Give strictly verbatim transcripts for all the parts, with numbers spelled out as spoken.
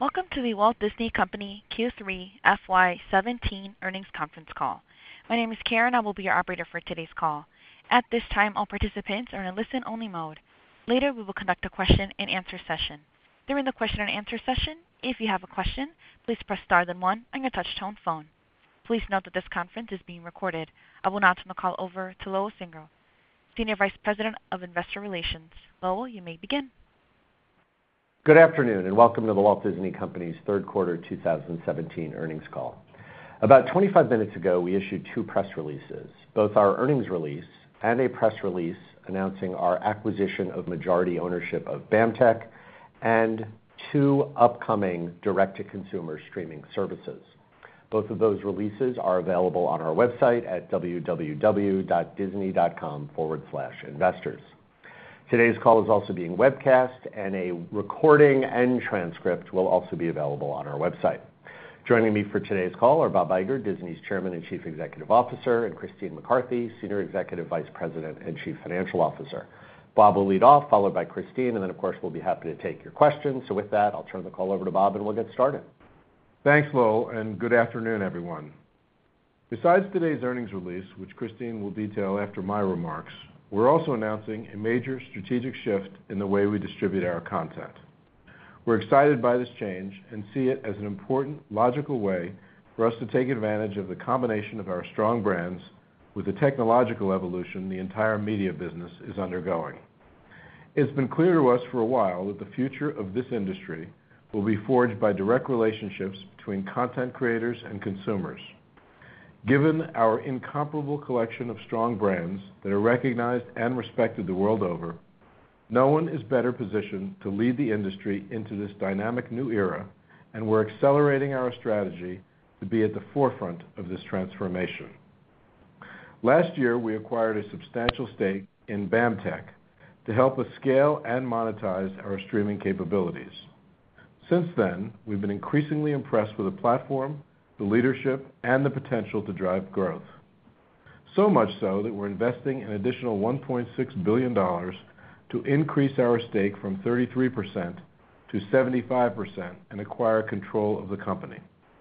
Welcome to the Walt Disney Company Q three F Y seventeen earnings conference call. My name is Karen. I will be your operator for today's call. At this time, all participants are in a listen-only mode. Later, we will conduct a question-and-answer session. During the question-and-answer session, if you have a question, please press star then one on your touch-tone phone. Please note that this conference is being recorded. I will now turn the call over to Lowell Singer, Senior Vice President of Investor Relations. Lowell, you may begin. Good afternoon, and welcome to the Walt Disney Company's third quarter two thousand seventeen earnings call. About twenty-five minutes ago, we issued two press releases, both our earnings release and a press release announcing our acquisition of majority ownership of BAMTech and two upcoming direct-to-consumer streaming services. Both of those releases are available on our website at www.disney.com forward slash investors. Today's call is also being webcast, and a recording and transcript will also be available on our website. Joining me for today's call are Bob Iger, Disney's Chairman and Chief Executive Officer, and Christine McCarthy, Senior Executive Vice President and Chief Financial Officer. Bob will lead off, followed by Christine, and then, of course, we'll be happy to take your questions. So with that, I'll turn the call over to Bob, and we'll get started. Thanks, Lowell, and good afternoon, everyone. Besides today's earnings release, which Christine will detail after my remarks, we're also announcing a major strategic shift in the way we distribute our content. We're excited by this change and see it as an important, logical way for us to take advantage of the combination of our strong brands with the technological evolution the entire media business is undergoing. It's been clear to us for a while that the future of this industry will be forged by direct relationships between content creators and consumers. Given our incomparable collection of strong brands that are recognized and respected the world over, no one is better positioned to lead the industry into this dynamic new era, and we're accelerating our strategy to be at the forefront of this transformation. Last year, we acquired a substantial stake in BAMTech to help us scale and monetize our streaming capabilities. Since then, we've been increasingly impressed with the platform, the leadership, and the potential to drive growth. So much so that we're investing an additional one point six billion dollars to increase our stake from thirty-three percent to seventy-five percent and acquire control of the company.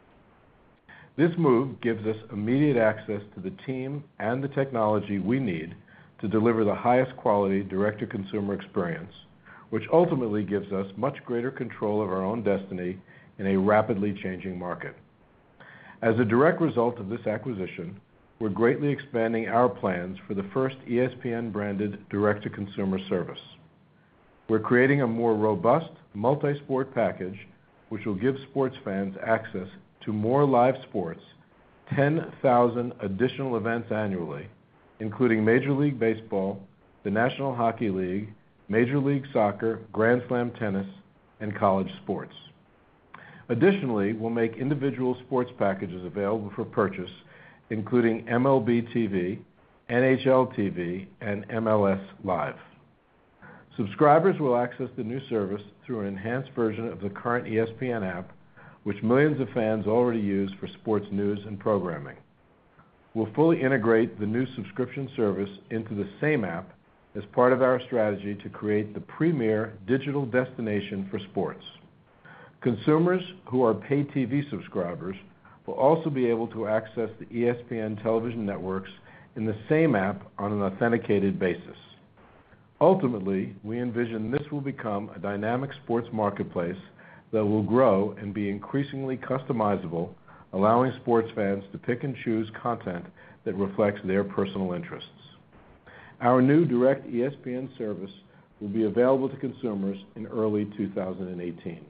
This move gives us immediate access to the team and the technology we need to deliver the highest quality direct-to-consumer experience, which ultimately gives us much greater control of our own destiny in a rapidly changing market. As a direct result of this acquisition, we're greatly expanding our plans for the first E S P N-branded direct-to-consumer service. We're creating a more robust, multi-sport package which will give sports fans access to more live sports, ten thousand additional events annually, including Major League Baseball, the National Hockey League, Major League Soccer, Grand Slam tennis, and college sports. Additionally, we'll make individual sports packages available for purchase, including M L B T V, N H L T V, and M L S Live. Subscribers will access the new service through an enhanced version of the current E S P N app, which millions of fans already use for sports news and programming. We'll fully integrate the new subscription service into the same app as part of our strategy to create the premier digital destination for sports. Consumers who are pay T V subscribers will also be able to access the E S P N television networks in the same app on an authenticated basis. Ultimately, we envision this will become a dynamic sports marketplace that will grow and be increasingly customizable, allowing sports fans to pick and choose content that reflects their personal interests. Our new direct E S P N service will be available to consumers in early two thousand eighteen.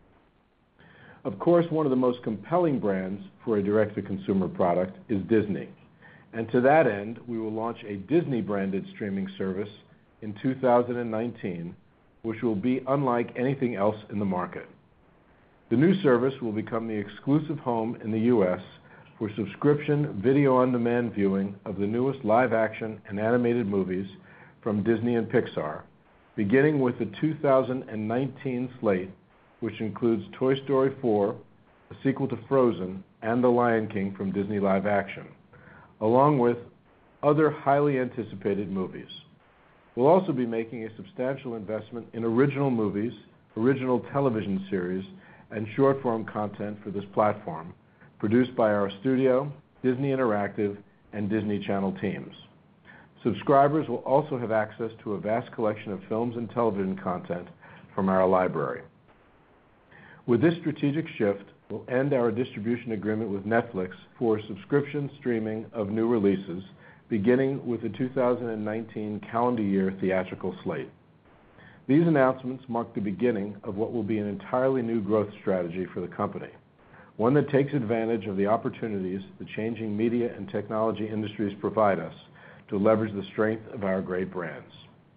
Of course, one of the most compelling brands for a direct-to-consumer product is Disney, and to that end, we will launch a Disney-branded streaming service in two thousand nineteen, which will be unlike anything else in the market. The new service will become the exclusive home in the U S for subscription video-on-demand viewing of the newest live-action and animated movies from Disney and Pixar, beginning with the two thousand nineteen slate, which includes Toy Story four, a sequel to Frozen, and The Lion King from Disney Live Action, along with other highly anticipated movies. We'll also be making a substantial investment in original movies, original television series, and short-form content for this platform, produced by our studio, Disney Interactive, and Disney Channel teams. Subscribers will also have access to a vast collection of films and television content from our library. With this strategic shift, we'll end our distribution agreement with Netflix for subscription streaming of new releases, beginning with the two thousand nineteen calendar year theatrical slate. These announcements mark the beginning of what will be an entirely new growth strategy for the company, one that takes advantage of the opportunities the changing media and technology industries provide us to leverage the strength of our great brands.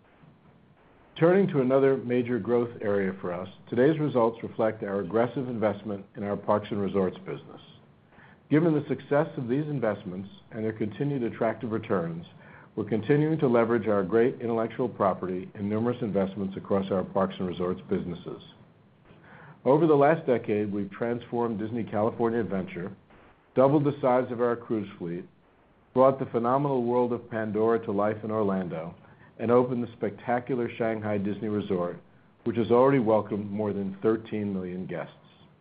Turning to another major growth area for us, today's results reflect our aggressive investment in our parks and resorts business. Given the success of these investments and their continued attractive returns, we're continuing to leverage our great intellectual property in numerous investments across our parks and resorts businesses. Over the last decade, we've transformed Disney California Adventure, doubled the size of our cruise fleet, brought the phenomenal world of Pandora to life in Orlando, and opened the spectacular Shanghai Disney Resort, which has already welcomed more than thirteen million guests.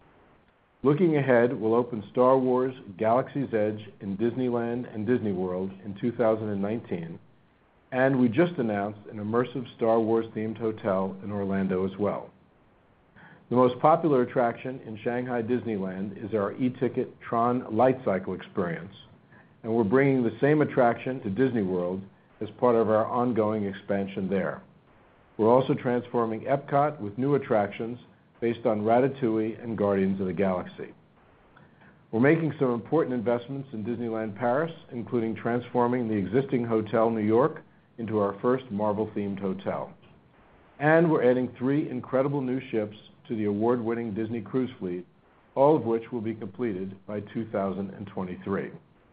Looking ahead, we'll open Star Wars Galaxy's Edge in Disneyland and Disney World in two thousand nineteen, and we just announced an immersive Star Wars-themed hotel in Orlando as well. The most popular attraction in Shanghai Disneyland is our e-ticket Tron Light Cycle experience, and we're bringing the same attraction to Disney World as part of our ongoing expansion there. We're also transforming Epcot with new attractions based on Ratatouille and Guardians of the Galaxy. We're making some important investments in Disneyland Paris, including transforming the existing Hotel New York into our first Marvel-themed hotel. And we're adding three incredible new ships to the award-winning Disney Cruise Fleet, all of which will be completed by two thousand twenty-three.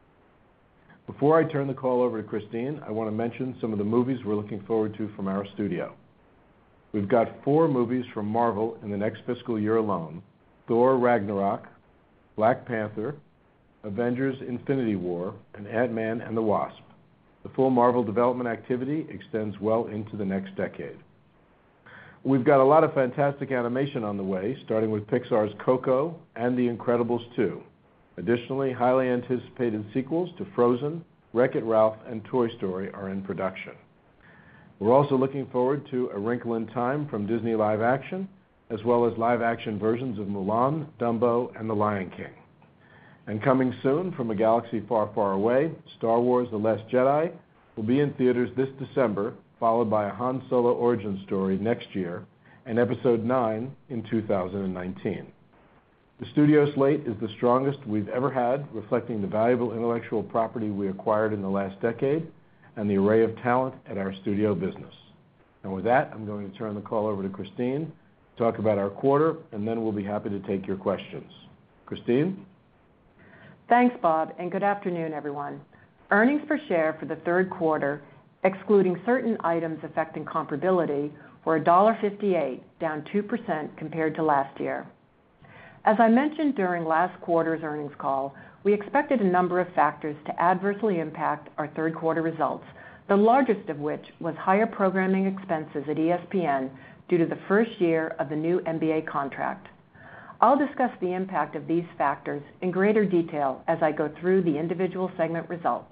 Before I turn the call over to Christine, I want to mention some of the movies we're looking forward to from our studio. We've got four movies from Marvel in the next fiscal year alone: Thor Ragnarok, Black Panther, Avengers Infinity War, and Ant-Man and the Wasp. The full Marvel development activity extends well into the next decade. We've got a lot of fantastic animation on the way, starting with Pixar's Coco and The Incredibles two. Additionally, highly anticipated sequels to Frozen, Wreck-It Ralph, and Toy Story are in production. We're also looking forward to A Wrinkle in Time from Disney Live Action, as well as live-action versions of Mulan, Dumbo, and The Lion King. And coming soon from a galaxy far, far away, Star Wars The Last Jedi will be in theaters this December, followed by a Han Solo origin story next year, and Episode nine in two thousand nineteen. The studio slate is the strongest we've ever had, reflecting the valuable intellectual property we acquired in the last decade and the array of talent at our studio business. And with that, I'm going to turn the call over to Christine to talk about our quarter, and then we'll be happy to take your questions. Christine? Thanks, Bob, and good afternoon, everyone. Earnings per share for the third quarter, excluding certain items affecting comparability, were one dollar fifty-eight, down two percent compared to last year. As I mentioned during last quarter's earnings call, we expected a number of factors to adversely impact our third quarter results, the largest of which was higher programming expenses at E S P N due to the first year of the new N B A contract. I'll discuss the impact of these factors in greater detail as I go through the individual segment results.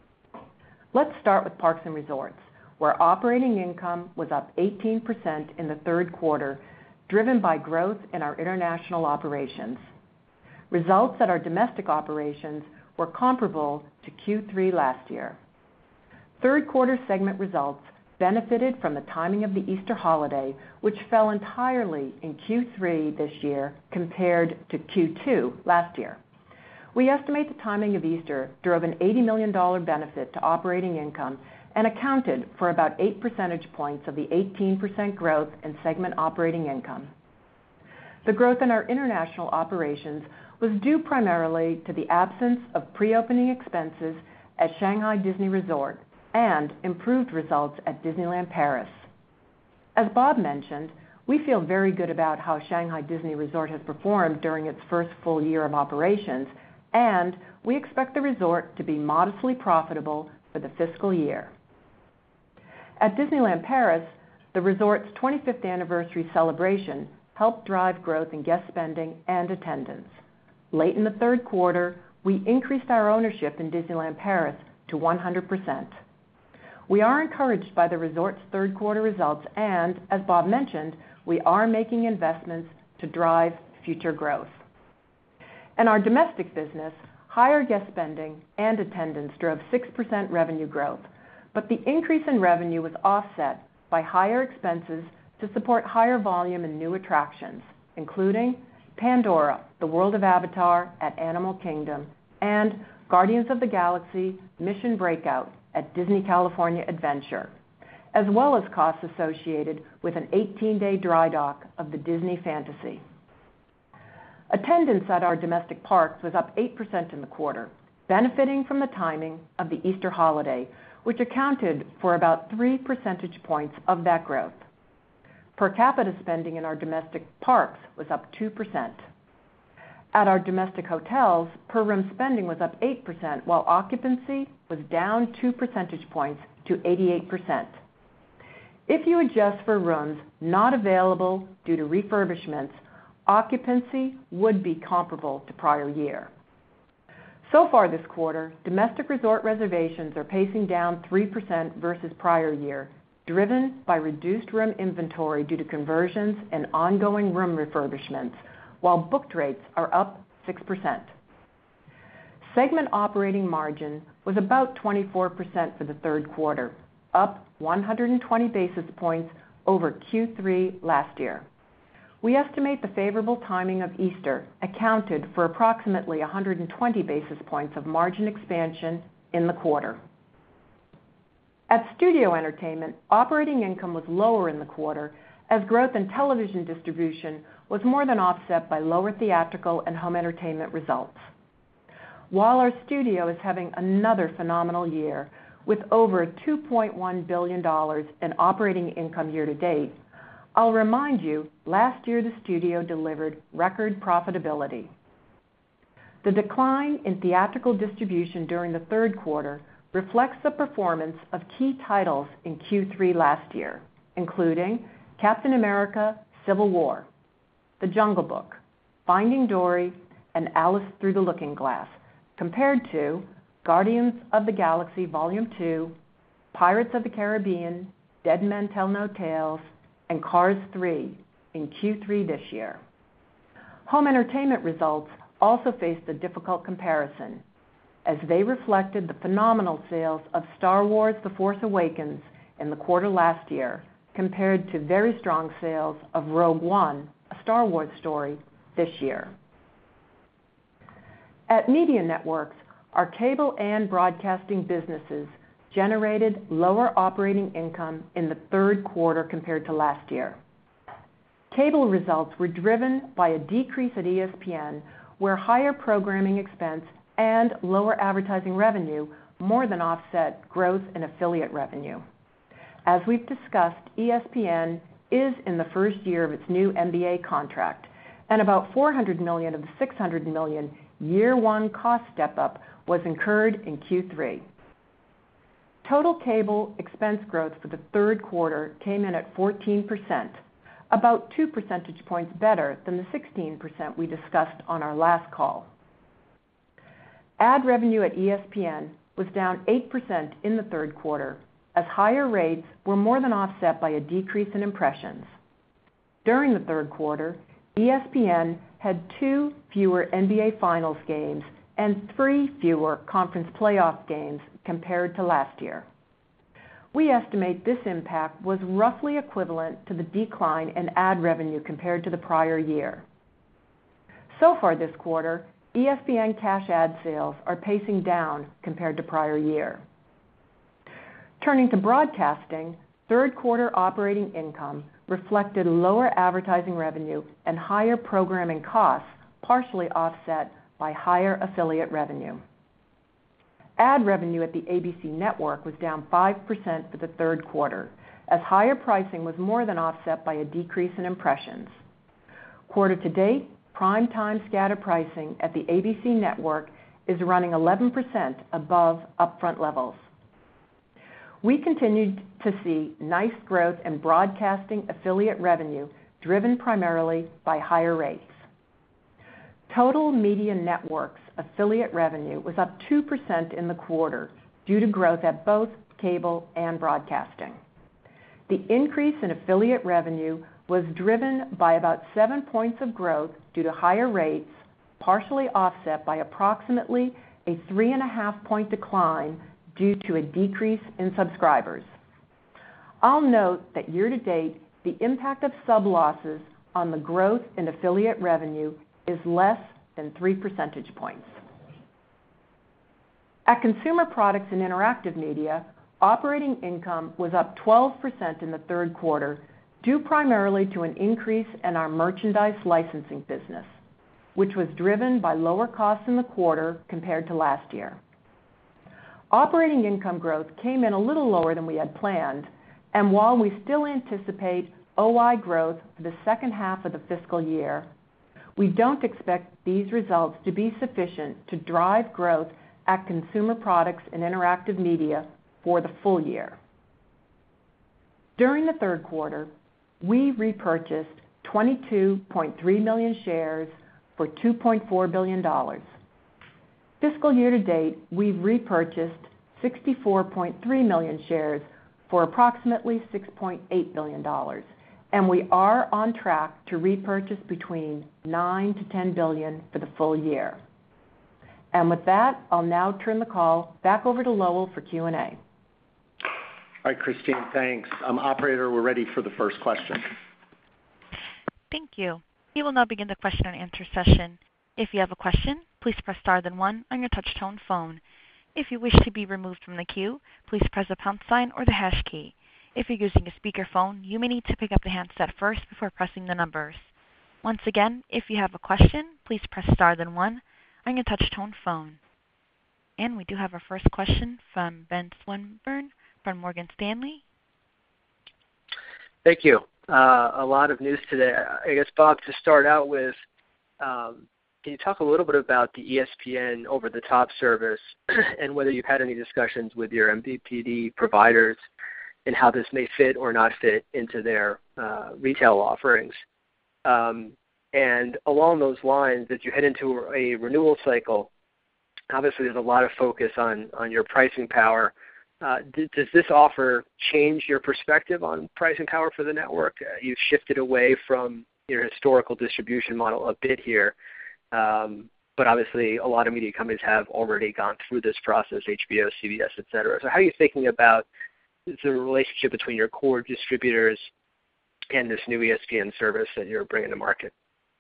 Let's start with Parks and Resorts, where operating income was up eighteen percent in the third quarter, driven by growth in our international operations. Results at our domestic operations were comparable to Q three last year. Third quarter segment results benefited from the timing of the Easter holiday, which fell entirely in Q three this year compared to Q two last year. We estimate the timing of Easter drove an eighty million dollars benefit to operating income and accounted for about eight percentage points of the eighteen percent growth in segment operating income. The growth in our international operations was due primarily to the absence of pre-opening expenses at Shanghai Disney Resort and improved results at Disneyland Paris. As Bob mentioned, we feel very good about how Shanghai Disney Resort has performed during its first full year of operations, and we expect the resort to be modestly profitable for the fiscal year. At Disneyland Paris, the resort's twenty-fifth anniversary celebration helped drive growth in guest spending and attendance. Late in the third quarter, we increased our ownership in Disneyland Paris to one hundred percent. We are encouraged by the resort's third quarter results, and as Bob mentioned, we are making investments to drive future growth. In our domestic business, higher guest spending and attendance drove six percent revenue growth, but the increase in revenue was offset by higher expenses to support higher volume and new attractions, including Pandora, the World of Avatar at Animal Kingdom, and Guardians of the Galaxy Mission Breakout at Disney California Adventure, as well as costs associated with an eighteen-day dry dock of the Disney Fantasy. Attendance at our domestic parks was up eight percent in the quarter, benefiting from the timing of the Easter holiday, which accounted for about three percentage points of that growth. Per capita spending in our domestic parks was up two percent. At our domestic hotels, per room spending was up eight percent, while occupancy was down two percentage points to eighty-eight percent. If you adjust for rooms not available due to refurbishments, occupancy would be comparable to prior year. So far this quarter, domestic resort reservations are pacing down three percent versus prior year, driven by reduced room inventory due to conversions and ongoing room refurbishments, while booked rates are up six percent. Segment operating margin was about twenty-four percent for the third quarter, up one hundred twenty basis points over Q three last year. We estimate the favorable timing of Easter accounted for approximately one hundred twenty basis points of margin expansion in the quarter. At Studio Entertainment, operating income was lower in the quarter as growth in television distribution was more than offset by lower theatrical and home entertainment results. While our studio is having another phenomenal year with over two point one billion dollars in operating income year to date, I'll remind you, last year the studio delivered record profitability. The decline in theatrical distribution during the third quarter reflects the performance of key titles in Q three last year, including Captain America: Civil War, The Jungle Book, Finding Dory, and Alice Through the Looking Glass, compared to Guardians of the Galaxy Volume two, Pirates of the Caribbean, Dead Men Tell No Tales, and Cars three in Q three this year. Home entertainment results also faced a difficult comparison, as they reflected the phenomenal sales of Star Wars: The Force Awakens in the quarter last year, compared to very strong sales of Rogue One, a Star Wars story, this year. At Media Networks, our cable and broadcasting businesses generated lower operating income in the third quarter compared to last year. Cable results were driven by a decrease at E S P N, where higher programming expense and lower advertising revenue more than offset growth in affiliate revenue. As we've discussed, E S P N is in the first year of its new N B A contract, and about four hundred million dollars of the six hundred million dollars year one cost step-up was incurred in Q three. Total cable expense growth for the third quarter came in at fourteen percent, about two percentage points better than the sixteen percent we discussed on our last call. Ad revenue at E S P N was down eight percent in the third quarter, as higher rates were more than offset by a decrease in impressions. During the third quarter, E S P N had two fewer N B A Finals games and three fewer conference playoff games compared to last year. We estimate this impact was roughly equivalent to the decline in ad revenue compared to the prior year. So far this quarter, E S P N cash ad sales are pacing down compared to prior year. Turning to broadcasting, third quarter operating income reflected lower advertising revenue and higher programming costs, partially offset by higher affiliate revenue. Ad revenue at the A B C network was down five percent for the third quarter, as higher pricing was more than offset by a decrease in impressions. Quarter to date, prime-time scatter pricing at the A B C network is running eleven percent above upfront levels. We continued to see nice growth in broadcasting affiliate revenue driven primarily by higher rates. Total Media Networks affiliate revenue was up two percent in the quarter due to growth at both cable and broadcasting. The increase in affiliate revenue was driven by about seven points of growth due to higher rates, partially offset by approximately a three and a half point decline due to a decrease in subscribers. I'll note that year-to-date, the impact of sub losses on the growth in affiliate revenue is less than three percentage points. At Consumer Products and Interactive Media, operating income was up twelve percent in the third quarter, due primarily to an increase in our merchandise licensing business, which was driven by lower costs in the quarter compared to last year. Operating income growth came in a little lower than we had planned, and while we still anticipate O I growth for the second half of the fiscal year, we don't expect these results to be sufficient to drive growth at Consumer Products and Interactive Media for the full year. During the third quarter, we repurchased twenty-two point three million shares for two point four billion dollars. Fiscal year to date, we've repurchased sixty-four point three million shares for approximately six point eight billion dollars, and we are on track to repurchase between nine to ten billion dollars for the full year. And with that, I'll now turn the call back over to Lowell for Q and A. All right, Christine, thanks. Um, operator, we're ready for the first question. Thank you. We will now begin the question and answer session. If you have a question, please press star then one on your touch-tone phone. If you wish to be removed from the queue, please press the pound sign or the hash key. If you're using a speakerphone, you may need to pick up the handset first before pressing the numbers. Once again, if you have a question, please press star then one on your touch-tone phone. And we do have our first question from Ben Swinburne from Morgan Stanley. Thank you. Uh, a lot of news today. I guess, Bob, to start out with, um, can you talk a little bit about the E S P N over-the-top service and whether you've had any discussions with your M V P D providers and how this may fit or not fit into their uh, retail offerings? Um, and along those lines, as you head into a renewal cycle, obviously there's a lot of focus on, on your pricing power. Uh, d- does this offer change your perspective on pricing power for the network? Uh, you've shifted away from your historical distribution model a bit here, um, but obviously a lot of media companies have already gone through this process, H B O, C B S, et cetera. So how are you thinking about the relationship between your core distributors and this new E S P N service that you're bringing to market?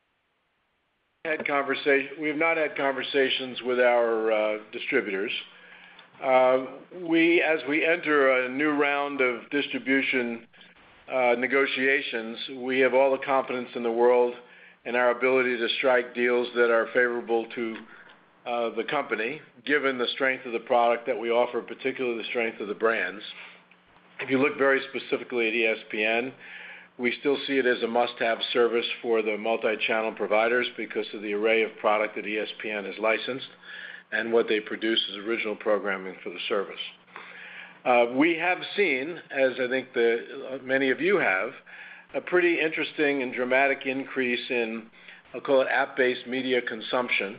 Had conversation. We have not had conversations with our uh, distributors. Uh, we, as we enter a new round of distribution uh, negotiations, we have all the confidence in the world in our ability to strike deals that are favorable to uh, the company, given the strength of the product that we offer, particularly the strength of the brands. If you look very specifically at E S P N, we still see it as a must-have service for the multi-channel providers because of the array of product that E S P N has licensed and what they produce as original programming for the service. Uh, we have seen, as I think the, uh, many of you have, a pretty interesting and dramatic increase in, I'll call it app-based media consumption.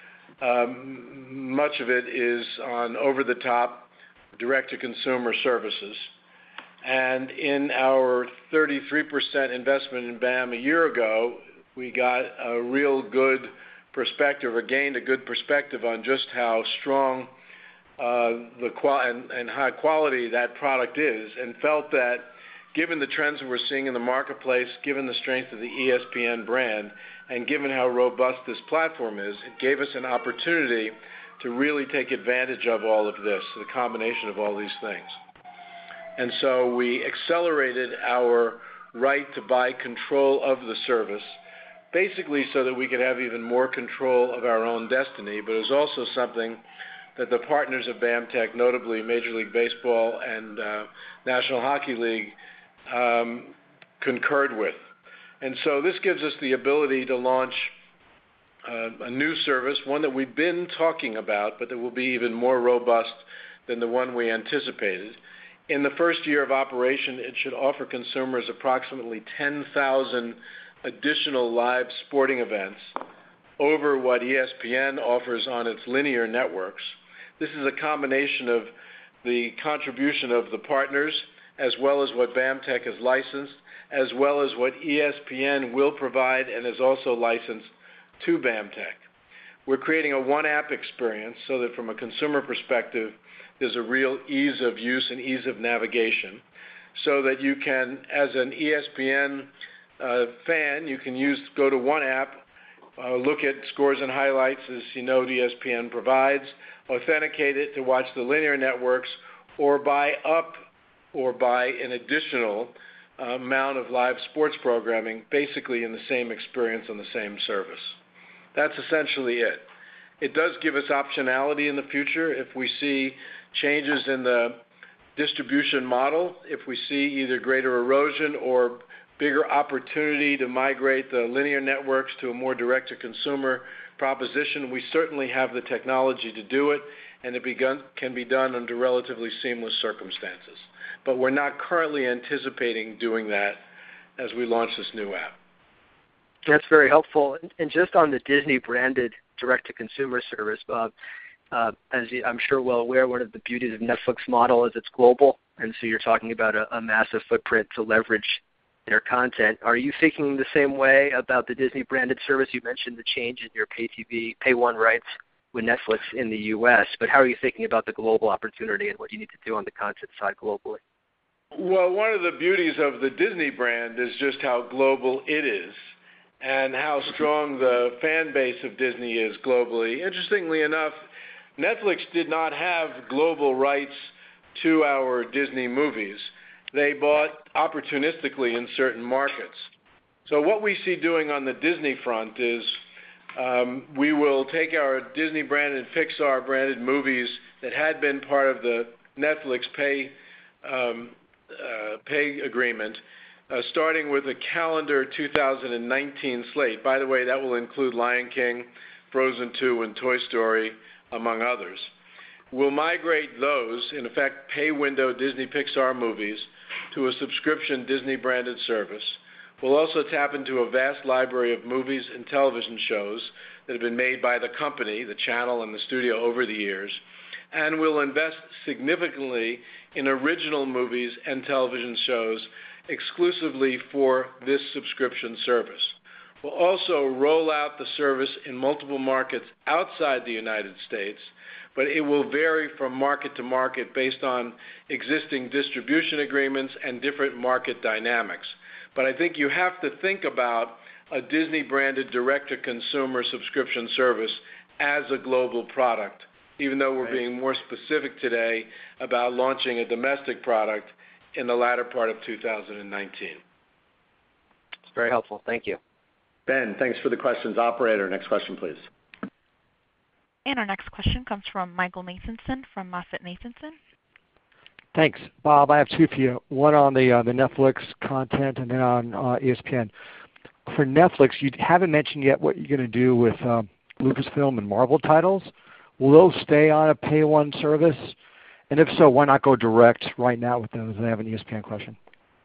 Um, much of it is on over-the-top, direct-to-consumer services. And in our thirty-three percent investment in B A M a year ago, we got a real good perspective, or gained a good perspective on just how strong uh, the qual- and, and high quality that product is, and felt that given the trends that we're seeing in the marketplace, given the strength of the E S P N brand, and given how robust this platform is, it gave us an opportunity to really take advantage of all of this, the combination of all these things. And so we accelerated our right to buy control of the service, basically so that we could have even more control of our own destiny, but it was also something that the partners of BAMTech, notably Major League Baseball and uh, National Hockey League, um, concurred with. And so this gives us the ability to launch uh, a new service, one that we've been talking about, but that will be even more robust than the one we anticipated, In the first year of operation, it should offer consumers approximately ten thousand additional live sporting events over what E S P N offers on its linear networks. This is a combination of the contribution of the partners, as well as what BAMTech has licensed, as well as what E S P N will provide and is also licensed to BAMTech. We're creating a one-app experience so that from a consumer perspective, there's a real ease of use and ease of navigation, so that you can, as an E S P N uh, fan, you can use go to one app, uh, look at scores and highlights as you know E S P N provides, authenticate it to watch the linear networks, or buy up or buy an additional uh, amount of live sports programming, basically in the same experience on the same service. That's essentially it. It does give us optionality in the future if we see changes in the distribution model, if we see either greater erosion or bigger opportunity to migrate the linear networks to a more direct-to-consumer proposition. We certainly have the technology to do it, and it begun, can be done under relatively seamless circumstances. But we're not currently anticipating doing that as we launch this new app. That's very helpful. And just on the Disney-branded direct-to-consumer service, Bob, uh, as you, I'm sure well aware, one of the beauties of Netflix model is it's global, and so you're talking about a, a massive footprint to leverage their content. Are you thinking the same way about the Disney-branded service? You mentioned the change in your pay T V, pay one rights with Netflix in the U S, but how are you thinking about the global opportunity and what you need to do on the content side globally? Well, one of the beauties of the Disney brand is just how global it is and how strong the fan base of Disney is globally. Interestingly enough, Netflix did not have global rights to our Disney movies. They bought opportunistically in certain markets. So what we see doing on the Disney front is um, we will take our Disney-branded, Pixar-branded movies that had been part of the Netflix pay um, uh, pay agreement, uh, starting with a calendar two thousand nineteen slate. By the way, that will include Lion King, Frozen two, and Toy Story, among others. We'll migrate those, in effect, pay window Disney Pixar movies to a subscription Disney-branded service. We'll also tap into a vast library of movies and television shows that have been made by the company, the channel, and the studio over the years. And we'll invest significantly in original movies and television shows exclusively for this subscription service. We'll also roll out the service in multiple markets outside the United States, but it will vary from market to market based on existing distribution agreements and different market dynamics. But I think you have to think about a Disney-branded direct-to-consumer subscription service as a global product, even though we're being more specific today about launching a domestic product in the latter part of two thousand nineteen. It's very helpful. Thank you. Ben, thanks for the questions. Operator, next question, please. And our next question comes from Michael Nathanson from MoffettNathanson. Thanks. Bob, I have two for you. One on the uh, the Netflix content and then on uh, E S P N. For Netflix, you haven't mentioned yet what you're going to do with uh, Lucasfilm and Marvel titles. Will those stay on a pay one service? And if so, why not go direct right now with those? I have an E S P N question.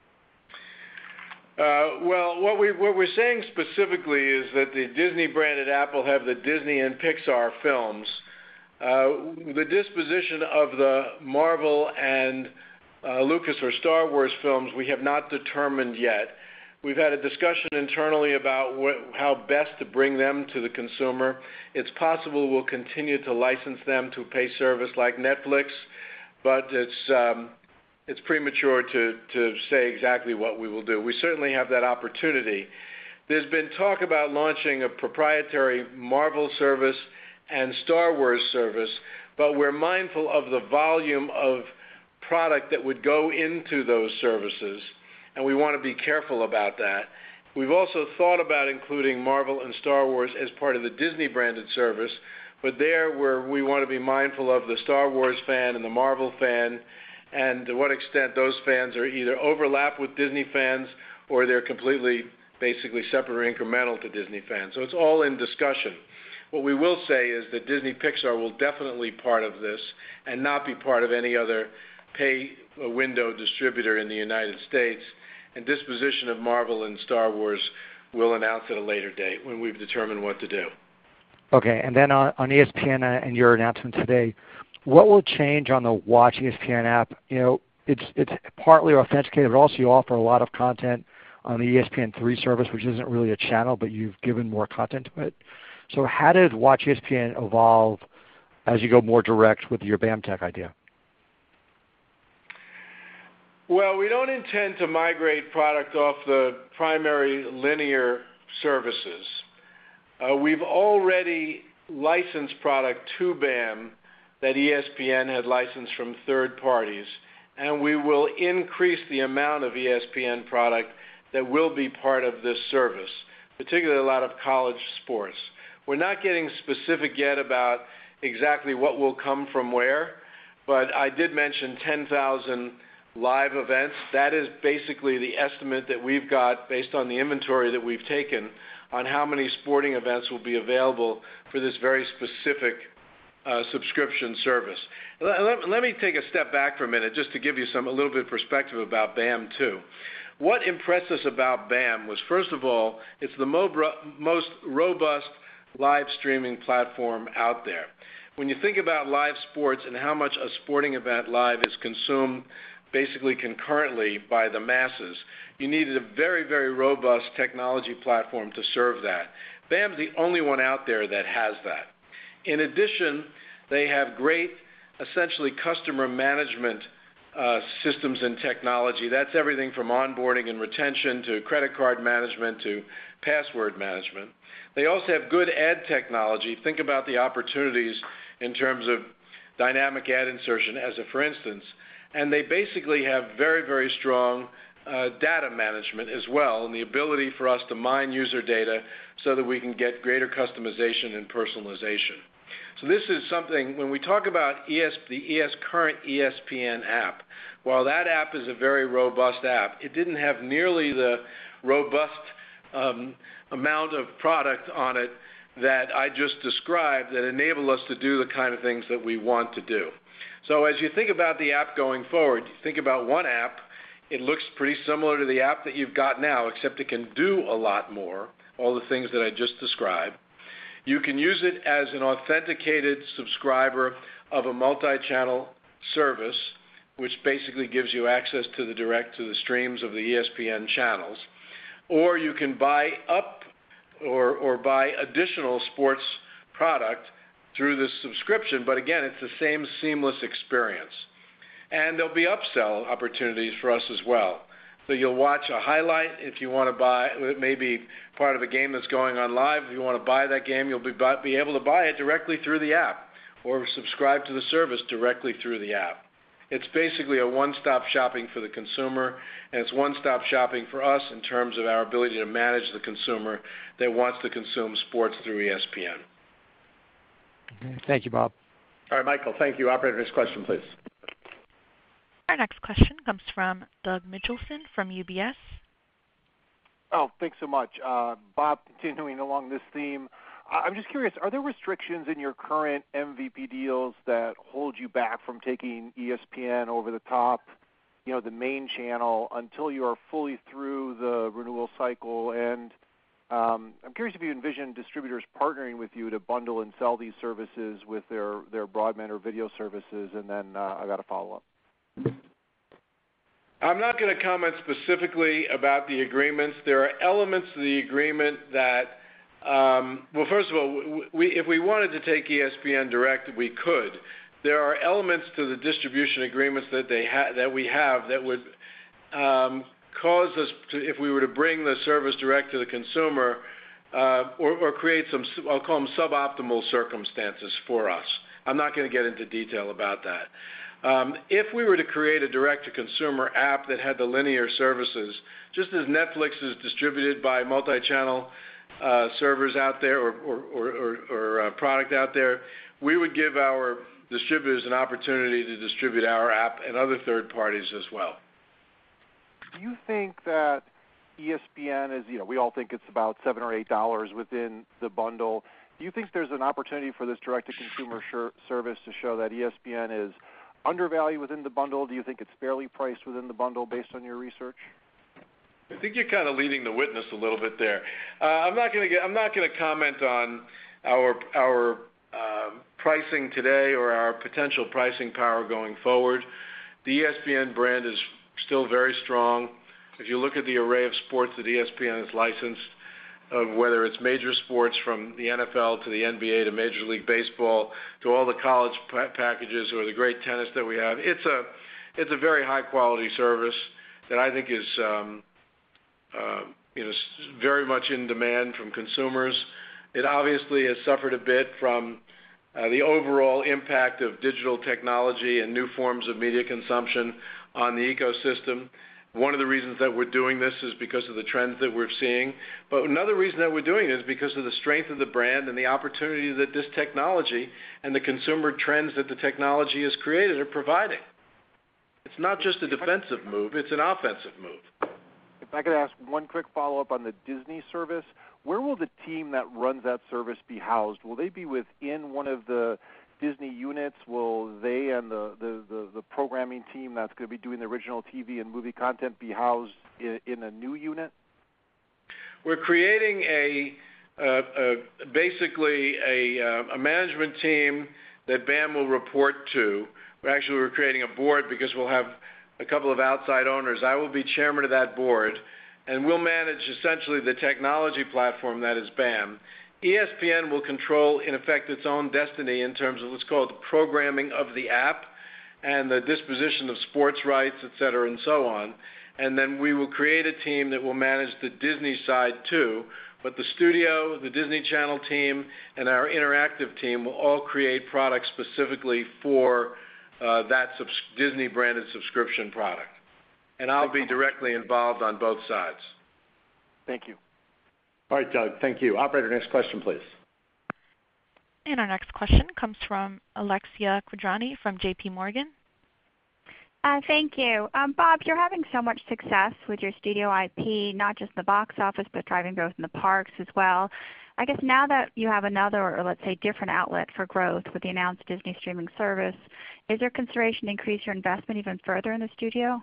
Uh, well, what, we, what we're saying specifically is that the Disney-branded app will have the Disney and Pixar films. Uh, the disposition of the Marvel and uh, Lucas or Star Wars films we have not determined yet. We've had a discussion internally about wh- how best to bring them to the consumer. It's possible we'll continue to license them to a pay service like Netflix, but it's um, it's premature to, to say exactly what we will do. We certainly have that opportunity. There's been talk about launching a proprietary Marvel service and Star Wars service, but we're mindful of the volume of product that would go into those services, and we want to be careful about that. We've also thought about including Marvel and Star Wars as part of the Disney-branded service, but there where we want to be mindful of the Star Wars fan and the Marvel fan, and to what extent those fans are either overlap with Disney fans or they're completely, basically separate or incremental to Disney fans. So it's all in discussion. What we will say is that Disney Pixar will definitely be part of this and not be part of any other pay window distributor in the United States. And disposition of Marvel and Star Wars we'll announce at a later date when we've determined what to do. Okay, and then on, on E S P N and your announcement today, what will change on the Watch E S P N app? You know, it's it's partly authenticated, but also you offer a lot of content on the E S P N three service, which isn't really a channel, but you've given more content to it. So how did Watch E S P N evolve as you go more direct with your BAMTech idea? Well, we don't intend to migrate product off the primary linear services. Uh, we've already licensed product to BAM that E S P N had licensed from third parties, and we will increase the amount of E S P N product that will be part of this service, particularly a lot of college sports. We're not getting specific yet about exactly what will come from where, but I did mention ten thousand live events. That is basically the estimate that we've got based on the inventory that we've taken on how many sporting events will be available for this very specific uh, subscription service. Let, let, let me take a step back for a minute just to give you some a little bit of perspective about BAM too. What impressed us about BAM was, first of all, it's the mo- most robust live streaming platform out there. When you think about live sports and how much a sporting event live is consumed basically concurrently by the masses, you needed a very, very robust technology platform to serve that. BAM's the only one out there that has that. In addition, they have great, essentially, customer management uh, systems and technology. That's everything from onboarding and retention to credit card management to password management. They also have good ad technology. Think about the opportunities in terms of dynamic ad insertion as a for instance. And they basically have very, very strong uh, data management as well, and the ability for us to mine user data so that we can get greater customization and personalization. So this is something, when we talk about E S, the E S, current E S P N app, while that app is a very robust app, it didn't have nearly the robust um, amount of product on it that I just described that enable us to do the kind of things that we want to do. So as you think about the app going forward, you think about one app, it looks pretty similar to the app that you've got now, except it can do a lot more, all the things that I just described. You can use it as an authenticated subscriber of a multi-channel service, which basically gives you access to the direct to the streams of the E S P N channels. Or you can buy up or, or buy additional sports product through this subscription, but again, it's the same seamless experience. And there'll be upsell opportunities for us as well. So you'll watch a highlight if you want to buy, it may be part of a game that's going on live. If you want to buy that game, you'll be, be able to buy it directly through the app or subscribe to the service directly through the app. It's basically a one-stop shopping for the consumer, and it's one-stop shopping for us in terms of our ability to manage the consumer that wants to consume sports through E S P N. Okay. Thank you, Bob. All right, Michael, thank you. Operator, next question, please. Our next question comes from Doug Mitchelson from U B S. Oh, thanks so much. Uh, Bob, continuing along this theme, I'm just curious, are there restrictions in your current M V P deals that hold you back from taking E S P N over the top, you know, the main channel, until you are fully through the renewal cycle? And um, I'm curious if you envision distributors partnering with you to bundle and sell these services with their, their broadband or video services, and then uh, I got a follow-up. I'm not going to comment specifically about the agreements. There are elements of the agreement that Um, well, first of all, we, if we wanted to take E S P N direct, we could. There are elements to the distribution agreements that they ha- that we have that would um, cause us to, if we were to bring the service direct to the consumer, uh, or, or create some, I'll call them suboptimal circumstances for us. I'm not going to get into detail about that. Um, if we were to create a direct-to-consumer app that had the linear services, just as Netflix is distributed by multi-channel Uh, servers out there or, or, or, or, or uh, product out there, we would give our distributors an opportunity to distribute our app and other third parties as well. Do you think that E S P N is, you know, we all think it's about seven or eight dollars within the bundle. Do you think there's an opportunity for this direct-to-consumer sh- service to show that E S P N is undervalued within the bundle? Do you think it's fairly priced within the bundle based on your research? I think you're kind of leading the witness a little bit there. Uh, I'm not going to get. I'm not going to comment on our our uh, pricing today or our potential pricing power going forward. The E S P N brand is still very strong. If you look at the array of sports that E S P N is licensed, of whether it's major sports from the N F L to the N B A to Major League Baseball to all the college pa- packages or the great tennis that we have, it's a it's a very high quality service that I think is um, uh, you know very much in demand from consumers. It obviously has suffered a bit from uh, the overall impact of digital technology and new forms of media consumption on the ecosystem. One of the reasons that we're doing this is because of the trends that we're seeing. But another reason that we're doing it is because of the strength of the brand and the opportunity that this technology and the consumer trends that the technology has created are providing. It's not just a defensive move, it's an offensive move. If I could ask one quick follow-up on the Disney service, where will the team that runs that service be housed? Will they be within one of the Disney units? Will they and the, the, the, the programming team that's going to be doing the original T V and movie content be housed in, in a new unit? We're creating a, uh, a basically a, uh, a management team that BAM will report to. We're actually we're creating a board because we'll have a couple of outside owners. I will be chairman of that board, and we'll manage essentially the technology platform that is BAM. E S P N will control, in effect, its own destiny in terms of what's called the programming of the app and the disposition of sports rights, et cetera, and so on. And then we will create a team that will manage the Disney side, too. But the studio, the Disney Channel team, and our interactive team will all create products specifically for uh, that subs- Disney-branded subscription product. And I'll be directly involved on both sides. Thank you. All right, Doug, thank you. Operator, next question, please. And our next question comes from Alexia Quadrani from J P Morgan. Uh, thank you. Um, Bob, you're having so much success with your studio I P, not just in the box office, but driving growth in the parks as well. I guess now that you have another, or let's say different outlet for growth with the announced Disney streaming service, is there consideration to increase your investment even further in the studio?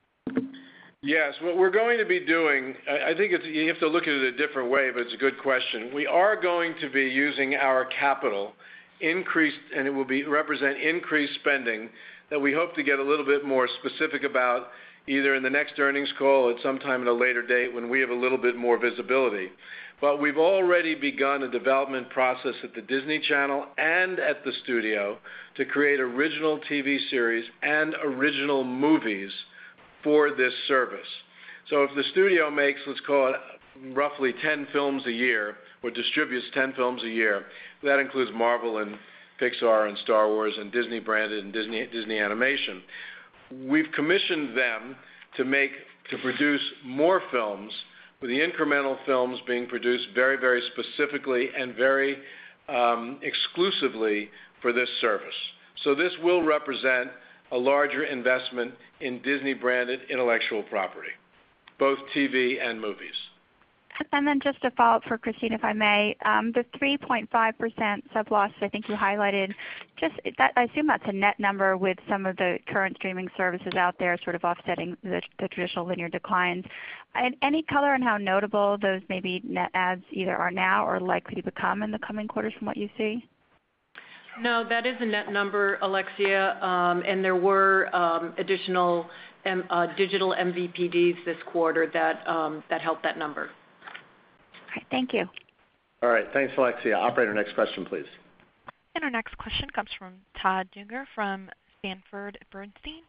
Yes, what we're going to be doing, I think it's, you have to look at it a different way, but it's a good question. We are going to be using our capital, increased, and it will be represent increased spending that we hope to get a little bit more specific about either in the next earnings call or at some time at a later date when we have a little bit more visibility. But we've already begun a development process at the Disney Channel and at the studio to create original T V series and original movies for this service. So if the studio makes, let's call it, roughly ten films a year, or distributes ten films a year, that includes Marvel and Pixar and Star Wars and Disney branded and Disney Disney Animation. We've commissioned them to make, to produce more films, with the incremental films being produced very, very specifically and very um, exclusively for this service. So this will represent a larger investment in Disney-branded intellectual property, both T V and movies. And then just a follow-up for Christine, if I may. Um, the three point five percent sub-loss I think you highlighted, just that, I assume that's a net number with some of the current streaming services out there sort of offsetting the, the traditional linear declines. And any color on how notable those maybe net adds either are now or likely to become in the coming quarters from what you see? No, that is a net number, Alexia, um, and there were um, additional M, uh, digital M V P Ds this quarter that um, that helped that number. All right, thank you. All right, thanks, Alexia. Operator, next question, please. And our next question comes from Todd Juenger from Sanford Bernstein.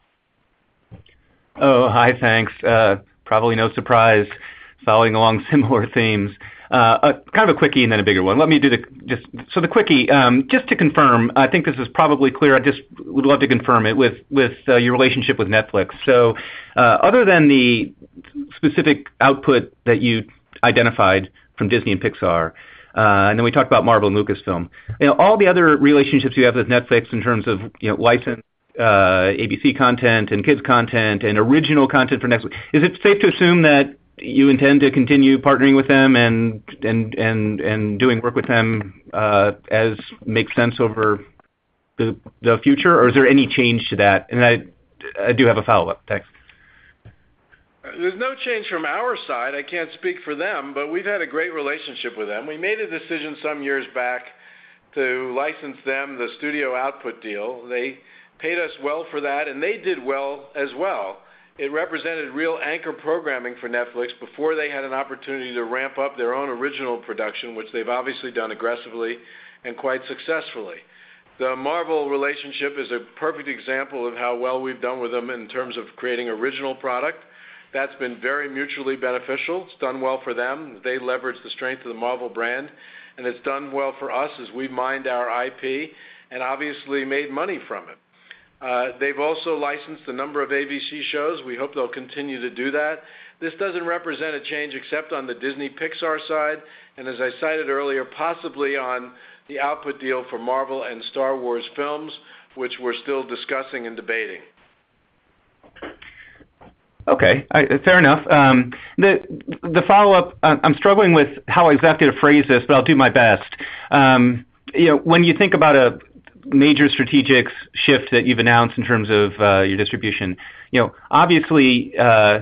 Oh, hi, thanks. Uh, probably no surprise, following along similar themes. Uh, a, kind of a quickie and then a bigger one. Let me do the just so the quickie. Um, just to confirm, I think this is probably clear. I just would love to confirm it with with uh, your relationship with Netflix. So, uh, other than the specific output that you identified from Disney and Pixar, uh, and then we talked about Marvel and Lucasfilm, you know, all the other relationships you have with Netflix in terms of you know licensed uh, A B C content and kids content and original content for next week. Is it safe to assume that you intend to continue partnering with them and and and and doing work with them uh, as makes sense over the, the future, or is there any change to that? And I, I do have a follow-up. Thanks. There's no change from our side. I can't speak for them, but we've had a great relationship with them. We made a decision some years back to license them the studio output deal. They paid us well for that, and they did well as well. It represented real anchor programming for Netflix before they had an opportunity to ramp up their own original production, which they've obviously done aggressively and quite successfully. The Marvel relationship is a perfect example of how well we've done with them in terms of creating original product. That's been very mutually beneficial. It's done well for them. They leverage the strength of the Marvel brand, and it's done well for us as we've mined our I P and obviously made money from it. Uh, they've also licensed a number of A B C shows. We hope they'll continue to do that. This doesn't represent a change except on the Disney Pixar side, and as I cited earlier, possibly on the output deal for Marvel and Star Wars films, which we're still discussing and debating. Okay, I, fair enough. Um, the the follow-up, I'm struggling with how exactly to phrase this, but I'll do my best. Um, you know, when you think about a major strategic shift that you've announced in terms of uh, your distribution, you know, obviously uh,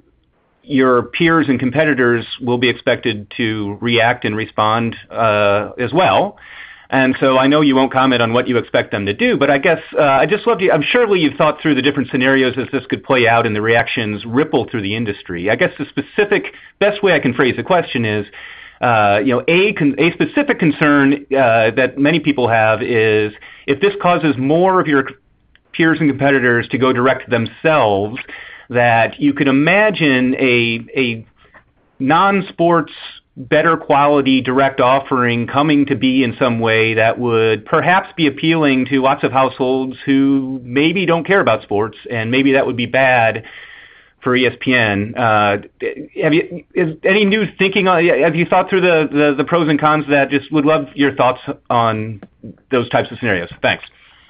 your peers and competitors will be expected to react and respond uh, as well. And so I know you won't comment on what you expect them to do, but I guess uh, I just love you. I'm surely you've thought through the different scenarios as this could play out and the reactions ripple through the industry. I guess the specific best way I can phrase the question is, uh, you know, a, con- a specific concern uh, that many people have is if this causes more of your peers and competitors to go direct themselves, that you could imagine a a non-sports better quality direct offering coming to be in some way that would perhaps be appealing to lots of households who maybe don't care about sports, and maybe that would be bad for E S P N. Uh, have you is any new thinking on? Have you thought through the, the the pros and cons of that? Just would love your thoughts on those types of scenarios. Thanks.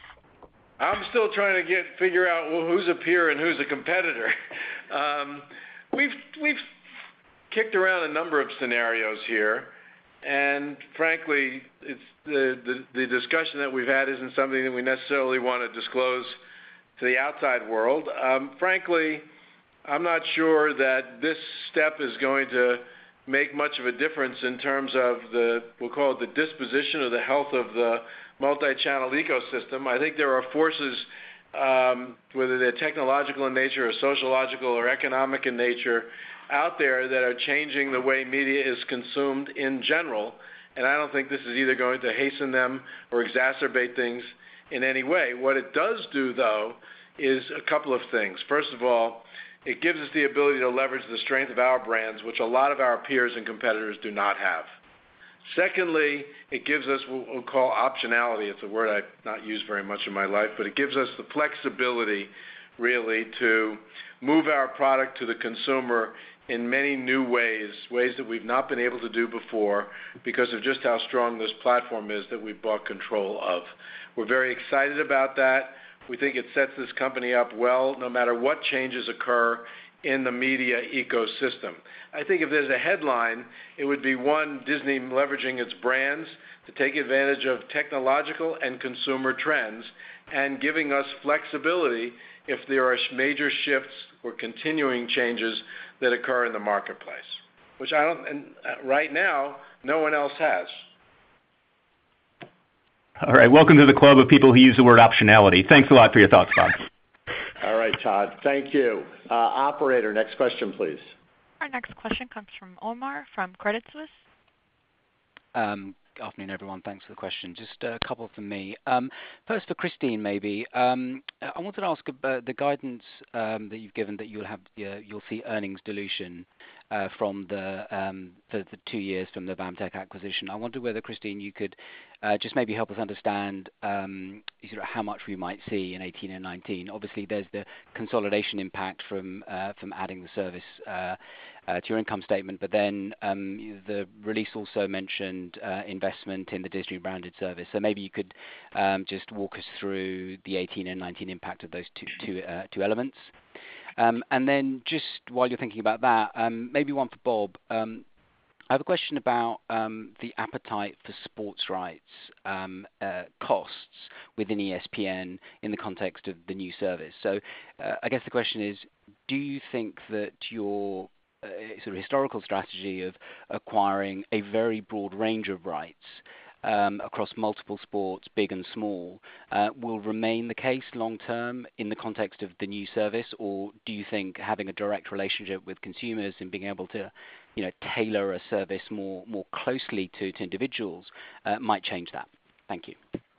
I'm still trying to get figure out well, who's a peer and who's a competitor. Um, we've we've kicked around a number of scenarios here, and frankly, it's the, the the discussion that we've had isn't something that we necessarily want to disclose to the outside world. Um, frankly, I'm not sure that this step is going to make much of a difference in terms of the, we'll call it the disposition or the health of the multi-channel ecosystem. I think there are forces, um, whether they're technological in nature or sociological or economic in nature, out there that are changing the way media is consumed in general, and I don't think this is either going to hasten them or exacerbate things in any way. What it does do, though, is a couple of things. First of all, it gives us the ability to leverage the strength of our brands, which a lot of our peers and competitors do not have. Secondly, it gives us what we'll call optionality. It's a word I've not used very much in my life, but it gives us the flexibility, really, to move our product to the consumer in many new ways, ways that we've not been able to do before because of just how strong this platform is that we've bought control of. We're very excited about that. We think it sets this company up well no matter what changes occur in the media ecosystem. I think if there's a headline, it would be one, Disney leveraging its brands to take advantage of technological and consumer trends and giving us flexibility if there are major shifts or continuing changes that occur in the marketplace, which I don't, and right now, no one else has. All right, welcome to the club of people who use the word optionality. Thanks a lot for your thoughts, Bob. All right, Todd, thank you. Uh, operator, next question, please. Our next question comes from Omar from Credit Suisse. Um, afternoon, everyone. Thanks for the question. Just a couple from me. Um, first, for Christine, maybe. Um, I wanted to ask about the guidance um, that you've given that you'll have uh, you'll see earnings dilution uh, from the um, for the two years from the BAMTech acquisition. I wonder whether, Christine, you could uh, just maybe help us understand um, sort of how much we might see in eighteen and nineteen. Obviously, there's the consolidation impact from uh, from adding the service uh, uh, to your income statement, but then um, the release also mentioned uh, investment in the Disney branded service. So maybe you could um, just walk us through the eighteen and nineteen impact of those two two, uh, two elements. Um, and then just while you're thinking about that, um, maybe one for Bob. Um, I have a question about um, the appetite for sports rights um, uh, costs within E S P N in the context of the new service. So uh, I guess the question is, do you think that your uh, sort of historical strategy of acquiring a very broad range of rights um, across multiple sports, big and small, uh, will remain the case long term in the context of the new service? Or do you think having a direct relationship with consumers and being able to you know, tailor a service more more closely to, to individuals uh, might change that? Thank you.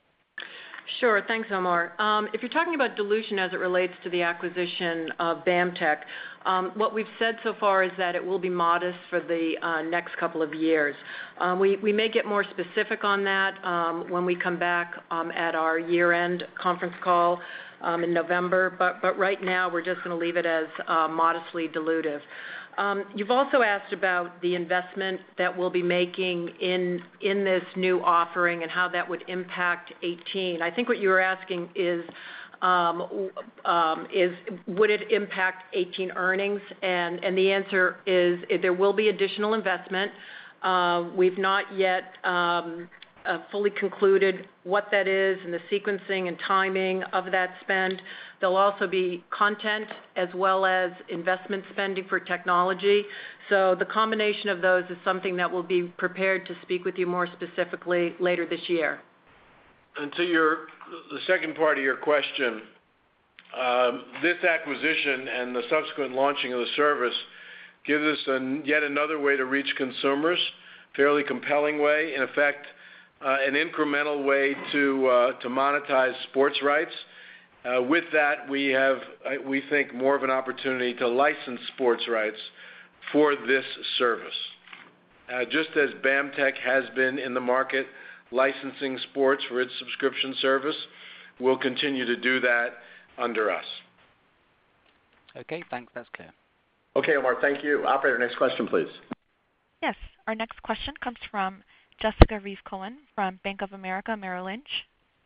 Sure. Thanks, Omar. Um, if you're talking about dilution as it relates to the acquisition of BAMTech, um, what we've said so far is that it will be modest for the uh, next couple of years. Um, we, we may get more specific on that um, when we come back um, at our year-end conference call um, in November, but, but right now we're just going to leave it as uh, modestly dilutive. Um, you've also asked about the investment that we'll be making in in this new offering and how that would impact eighteen. I think what you were asking is, um, um, is would it impact eighteen earnings? And, and the answer is there will be additional investment. Uh, we've not yet um, uh, fully concluded what that is and the sequencing and timing of that spend. There'll also be content as well as investment spending for technology. So the combination of those is something that we'll be prepared to speak with you more specifically later this year. And to your, the second part of your question, um, this acquisition and the subsequent launching of the service gives us an, yet another way to reach consumers, fairly compelling way, in effect, uh, an incremental way to, uh, to monetize sports rights. Uh, with that, we have, uh, we think, more of an opportunity to license sports rights for this service. Uh, just as BAMTech has been in the market licensing sports for its subscription service, we'll continue to do that under us. Okay, thanks. That's clear. Okay, Omar, thank you. Operator, next question, please. Yes, our next question comes from Jessica Reeve Cohen from Bank of America Merrill Lynch.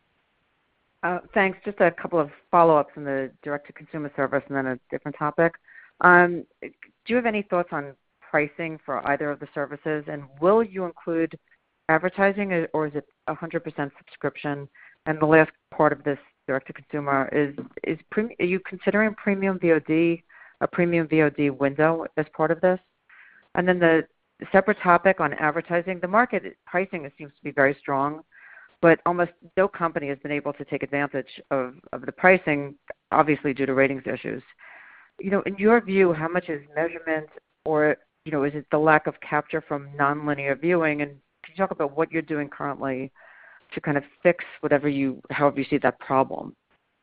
Uh, thanks. Just a couple of follow-ups on the direct-to-consumer service and then a different topic. Um, do you have any thoughts on pricing for either of the services? And will you include advertising, or is it one hundred percent subscription? And the last part of this direct-to-consumer is, is pre- are you considering premium V O D, a premium V O D window as part of this? And then the separate topic on advertising, the market pricing seems to be very strong, but almost no company has been able to take advantage of, of the pricing, obviously due to ratings issues. You know, in your view, how much is measurement, or, you know, is it the lack of capture from nonlinear viewing? And can you talk about what you're doing currently to kind of fix whatever you, however you see that problem?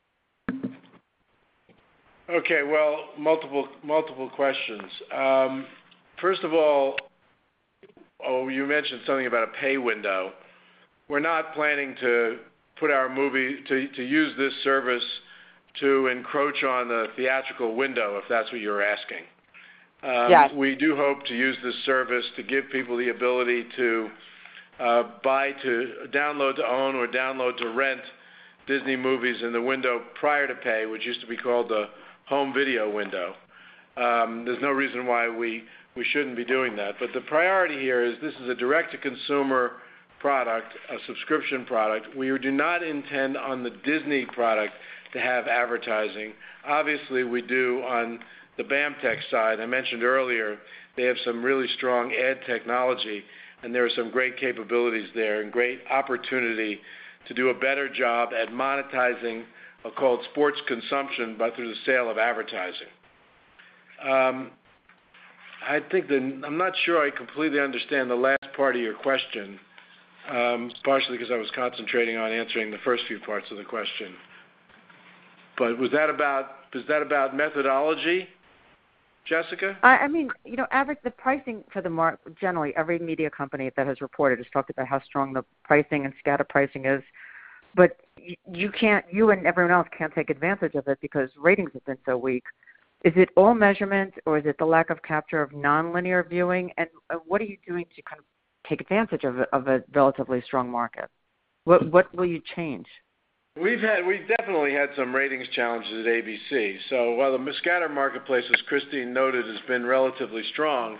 Okay, well, multiple multiple questions. Um, first of all, oh, you mentioned something about a pay window. We're not planning to put our movie, to, to use this service to encroach on the theatrical window, if that's what you're asking. Um, yes. We do hope to use this service to give people the ability to uh, buy, to download to own, or download to rent Disney movies in the window prior to pay, which used to be called the home video window. Um, there's no reason why we, we shouldn't be doing that. But the priority here is this is a direct-to-consumer product, a subscription product. We do not intend on the Disney product to have advertising. Obviously, we do on the BAMTech side. I mentioned earlier they have some really strong ad technology, and there are some great capabilities there and great opportunity to do a better job at monetizing a called sports consumption, but through the sale of advertising. Um, I think that I'm not sure I completely understand the last part of your question. Um, partially because I was concentrating on answering the first few parts of the question. But was that about was that about methodology, Jessica? I, I mean, you know, average the pricing for the mark. Generally, every media company that has reported has talked about how strong the pricing and scatter pricing is. But you, you can't, you and everyone else can't take advantage of it because ratings have been so weak. Is it all measurement, or is it the lack of capture of nonlinear viewing? And uh, what are you doing to kind of take advantage of a, of a relatively strong market? What what will you change? We've had we've definitely had some ratings challenges at A B C. So while the scatter marketplace, as Christine noted, has been relatively strong,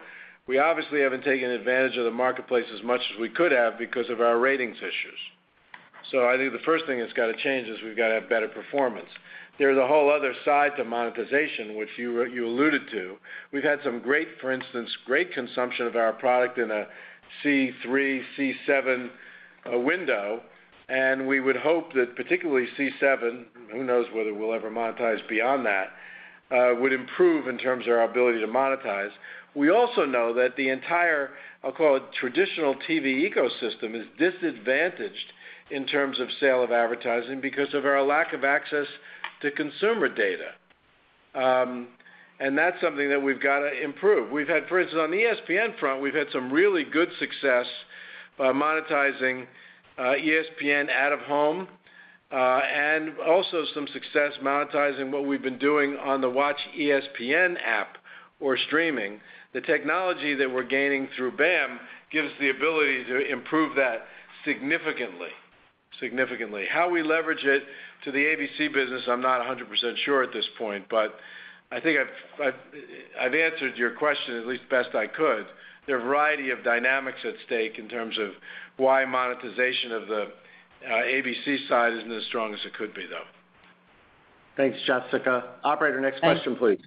We obviously haven't taken advantage of the marketplace as much as we could have because of our ratings issues. So I think the first thing that's got to change is we've got to have better performance. There's a whole other side to monetization, which you you alluded to. We've had some great, for instance, great consumption of our product in a C three, C seven uh, window, and we would hope that particularly C seven, who knows whether we'll ever monetize beyond that, uh, would improve in terms of our ability to monetize. We also know that the entire, I'll call it traditional T V ecosystem is disadvantaged in terms of sale of advertising because of our lack of access to consumer data. Um, and that's something that we've got to improve. We've had, for instance, on the E S P N front, we've had some really good success uh, monetizing uh, E S P N out of home, uh, and also some success monetizing what we've been doing on the Watch E S P N app or streaming. The technology that we're gaining through B A M gives the ability to improve that significantly. Significantly. How we leverage it to the A B C business, I'm not one hundred percent sure at this point, but I think I've, I've, I've answered your question at least best I could. There are a variety of dynamics at stake in terms of why monetization of the uh, A B C side isn't as strong as it could be, though. Thanks, Jessica. Operator, next Thanks. question, please.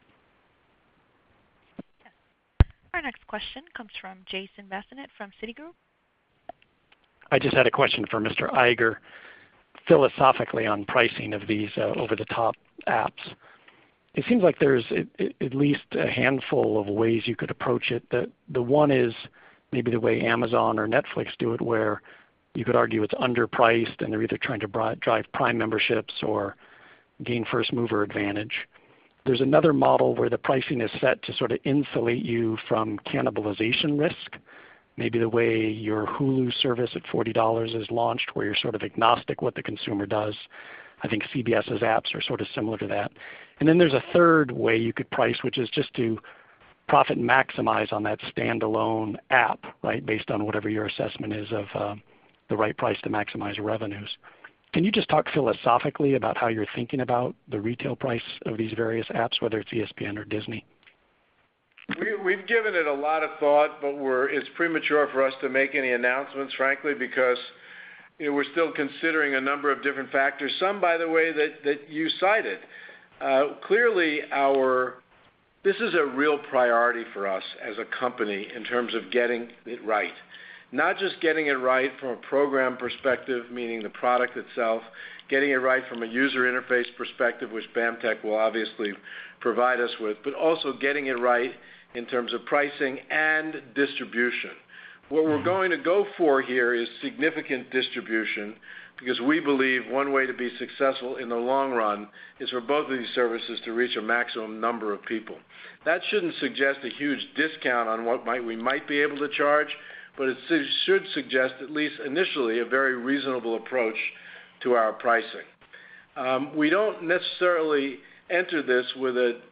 Our next question comes from Jason Bassinet from Citigroup. I just had a question for Mister Iger, philosophically on pricing of these uh, over-the-top apps. It seems like there's at, at least a handful of ways you could approach it. The, the one is maybe the way Amazon or Netflix do it, where you could argue it's underpriced and they're either trying to bri- drive Prime memberships or gain first mover advantage. There's another model where the pricing is set to sort of insulate you from cannibalization risk. Maybe the way your Hulu service at forty dollars is launched, where you're sort of agnostic what the consumer does. I think CBS's apps are sort of similar to that. And then there's a third way you could price, which is just to profit maximize on that standalone app, right, based on whatever your assessment is of uh, the right price to maximize revenues. Can you just talk philosophically about how you're thinking about the retail price of these various apps, whether it's E S P N or Disney? We, we've given it a lot of thought, but we're, it's premature for us to make any announcements, frankly, because you know, we're still considering a number of different factors, some, by the way, that, that you cited. Uh, clearly, our this is a real priority for us as a company in terms of getting it right. Not just getting it right from a program perspective, meaning the product itself, getting it right from a user interface perspective, which BAMTech will obviously provide us with, but also getting it right in terms of pricing and distribution. What we're going to go for here is significant distribution, because we believe one way to be successful in the long run is for both of these services to reach a maximum number of people. That shouldn't suggest a huge discount on what might, we might be able to charge, but it su- should suggest, at least initially, a very reasonable approach to our pricing. Um, we don't necessarily enter this with a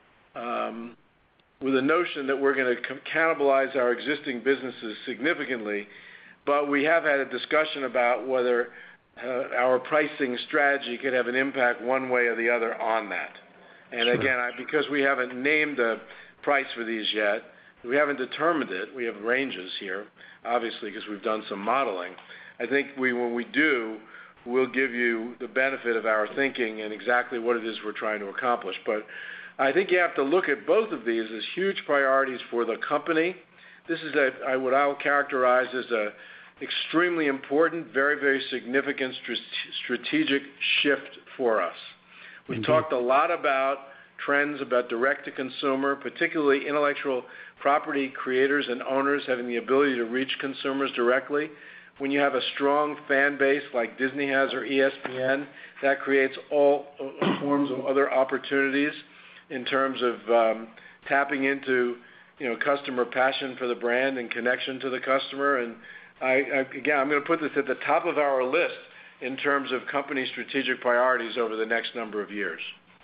um, with a notion that we're going to cannibalize our existing businesses significantly, but we have had a discussion about whether uh, our pricing strategy could have an impact one way or the other on that. And sure. again, I, because we haven't named a price for these yet, we haven't determined it. We have ranges here, obviously, because we've done some modeling. I think we, when we do, we'll give you the benefit of our thinking and exactly what it is we're trying to accomplish. But I think you have to look at both of these as huge priorities for the company. This is a, what I'll characterize as a extremely important, very, very significant strategic shift for us. We've mm-hmm. talked a lot about trends about direct-to-consumer, particularly intellectual property creators and owners having the ability to reach consumers directly. When you have a strong fan base like Disney has or E S P N, that creates all forms of other opportunities in terms of um, tapping into, you know, customer passion for the brand and connection to the customer. And I, I, again, I'm going to put this at the top of our list in terms of company strategic priorities over the next number of years.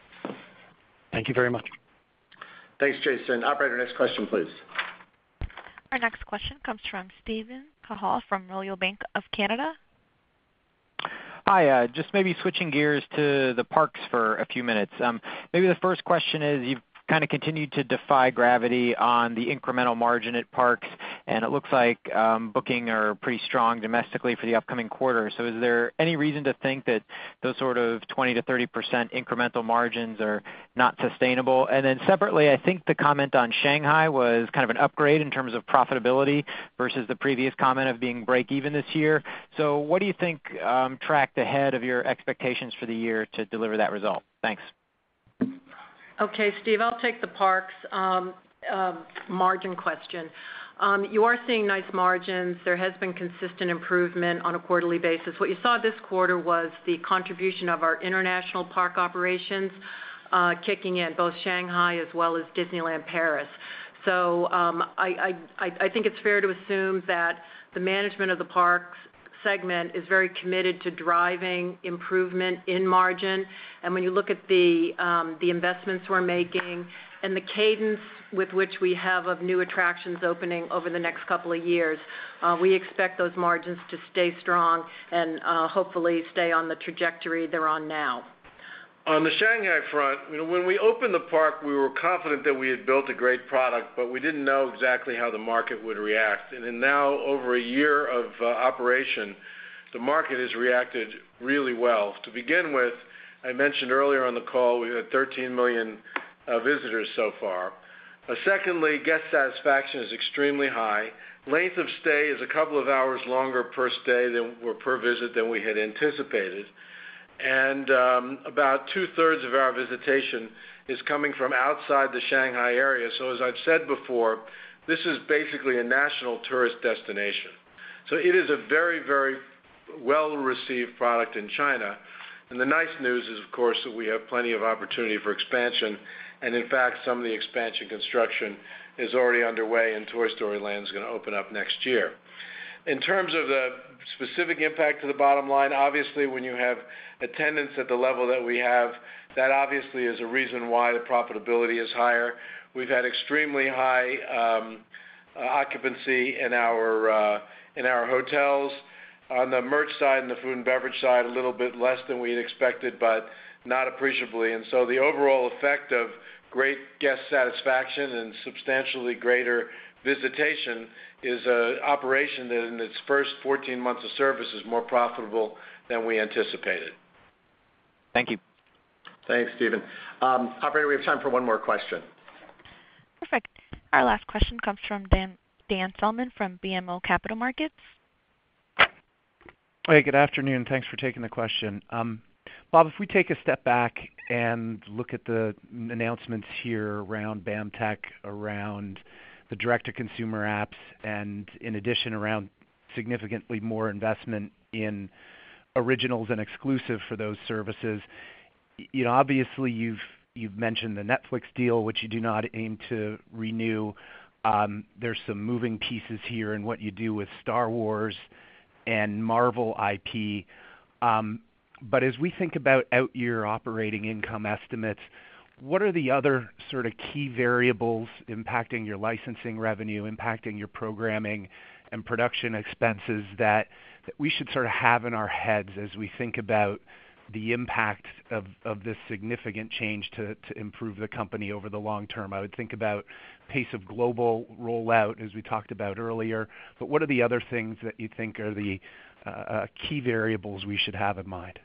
Thank you very much. Thanks, Jason. Operator, next question, please. Our next question comes from Stephen Cahall from Royal Bank of Canada. Hi, uh, just maybe switching gears to the parks for a few minutes. Um, maybe the first question is, you've kind of continued to defy gravity on the incremental margin at parks, and it looks like um, booking are pretty strong domestically for the upcoming quarter. So is there any reason to think that those sort of twenty to thirty percent incremental margins are not sustainable? And then separately, I think the comment on Shanghai was kind of an upgrade in terms of profitability versus the previous comment of being break even this year. So what do you think um, tracked ahead of your expectations for the year to deliver that result? Thanks. Okay, Steve, I'll take the parks um, uh, margin question. Um, you are seeing nice margins. There has been consistent improvement on a quarterly basis. What you saw this quarter was the contribution of our international park operations uh, kicking in, both Shanghai as well as Disneyland Paris. So um, I, I, I think it's fair to assume that the management of the parks segment is very committed to driving improvement in margin. And when you look at the um, the investments we're making and the cadence with which we have of new attractions opening over the next couple of years, uh, we expect those margins to stay strong and uh, hopefully stay on the trajectory they're on now. On the Shanghai front, you know, when we opened the park, we were confident that we had built a great product, but we didn't know exactly how the market would react. And in now over a year of uh, operation, the market has reacted really well. To begin with, I mentioned earlier on the call, we've had thirteen million uh, visitors so far. Uh, secondly, guest satisfaction is extremely high. Length of stay is a couple of hours longer per stay than or per visit than we had anticipated. And um, about two-thirds of our visitation is coming from outside the Shanghai area. So as I've said before, this is basically a national tourist destination. So it is a very, very well-received product in China. And the nice news is, of course, that we have plenty of opportunity for expansion. And in fact, some of the expansion construction is already underway, and Toy Story Land is going to open up next year. In terms of the specific impact to the bottom line, obviously when you have attendance at the level that we have, that obviously is a reason why the profitability is higher. We've had extremely high um, uh, occupancy in our uh, in our hotels. On the merch side and the food and beverage side, a little bit less than we had expected, but not appreciably. And so the overall effect of great guest satisfaction and substantially greater visitation is an operation that in its first fourteen months of service is more profitable than we anticipated. Thank you. Thanks, Stephen. Um, operator, we have time for one more question. Perfect. Our last question comes from Dan, Dan Selman from B M O Capital Markets. Hey, good afternoon. Thanks for taking the question. Um, Bob, if we take a step back and look at the announcements here around BAMTech, around the direct-to-consumer apps, and in addition around significantly more investment in originals and exclusive for those services, you know, obviously you've you've mentioned the Netflix deal, which you do not aim to renew. Um, there's some moving pieces here in what you do with Star Wars and Marvel I P. Um, but as we think about out-year operating income estimates, what are the other sort of key variables impacting your licensing revenue, impacting your programming and production expenses that, that we should sort of have in our heads as we think about the impact of, of this significant change to, to improve the company over the long term? I would think about pace of global rollout, as we talked about earlier, but what are the other things that you think are the uh, uh, key variables we should have in mind?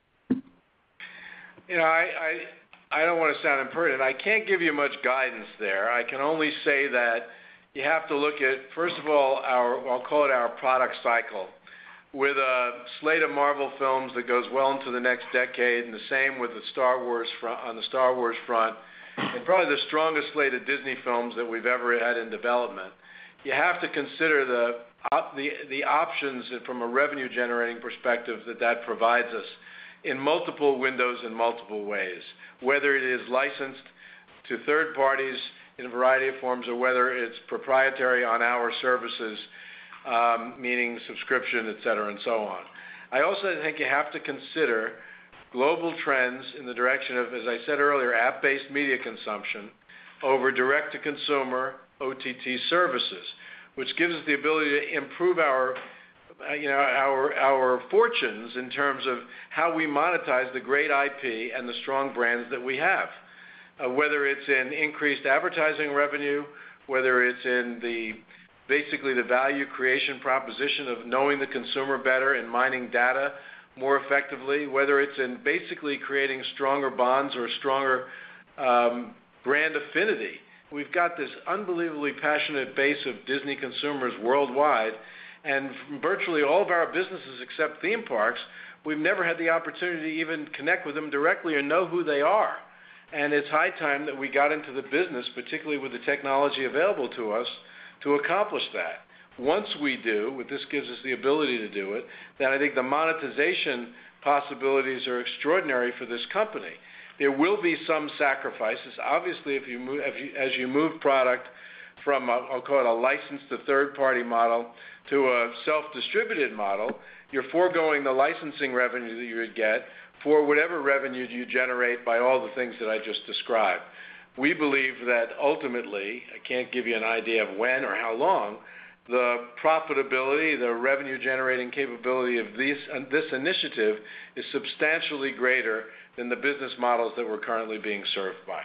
You know, I, I, I don't want to sound impertinent. I can't give you much guidance there. I can only say that you have to look at, first of all, our, I'll call it our product cycle, with a slate of Marvel films that goes well into the next decade, and the same with the Star Wars front, on the Star Wars front, and probably the strongest slate of Disney films that we've ever had in development. You have to consider the op, the, the options from a revenue generating perspective that that provides us in multiple windows in multiple ways, whether it is licensed to third parties in a variety of forms or whether it's proprietary on our services, Um, meaning subscription, et cetera, and so on. I also think you have to consider global trends in the direction of, as I said earlier, app-based media consumption over direct-to-consumer O T T services, which gives us the ability to improve our, you know, our our fortunes in terms of how we monetize the great I P and the strong brands that we have. uh, whether it's in increased advertising revenue, whether it's in the basically the value creation proposition of knowing the consumer better and mining data more effectively, whether it's in basically creating stronger bonds or stronger um, brand affinity. We've got this unbelievably passionate base of Disney consumers worldwide, and from virtually all of our businesses except theme parks, we've never had the opportunity to even connect with them directly or know who they are. And it's high time that we got into the business, particularly with the technology available to us, to accomplish that. Once we do, this gives us the ability to do it, then I think the monetization possibilities are extraordinary for this company. There will be some sacrifices. Obviously, if you move, if you, as you move product from, a, I'll call it a licensed to third-party model to a self-distributed model, you're foregoing the licensing revenue that you would get for whatever revenue you generate by all the things that I just described. We believe that ultimately, I can't give you an idea of when or how long, the profitability, the revenue-generating capability of these, uh, this initiative is substantially greater than the business models that we're currently being served by.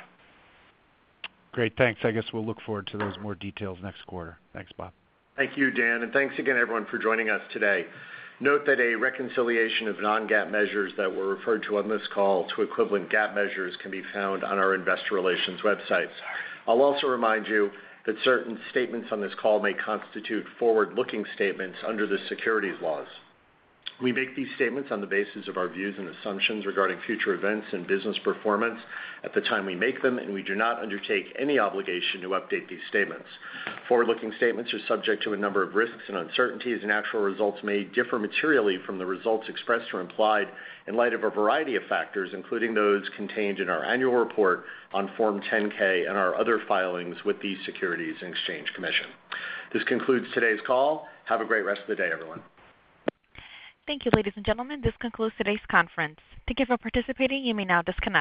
Great, thanks. I guess we'll look forward to those more details next quarter. Thanks, Bob. Thank you, Dan, and thanks again, everyone, for joining us today. Note that a reconciliation of non-GAAP measures that were referred to on this call to equivalent GAAP measures can be found on our investor relations website. I'll also remind you that certain statements on this call may constitute forward-looking statements under the securities laws. We make these statements on the basis of our views and assumptions regarding future events and business performance at the time we make them, and we do not undertake any obligation to update these statements. Forward-looking statements are subject to a number of risks and uncertainties, and actual results may differ materially from the results expressed or implied in light of a variety of factors, including those contained in our annual report on Form ten K and our other filings with the Securities and Exchange Commission. This concludes today's call. Have a great rest of the day, everyone. Thank you, ladies and gentlemen. This concludes today's conference. Thank you for participating. You may now disconnect.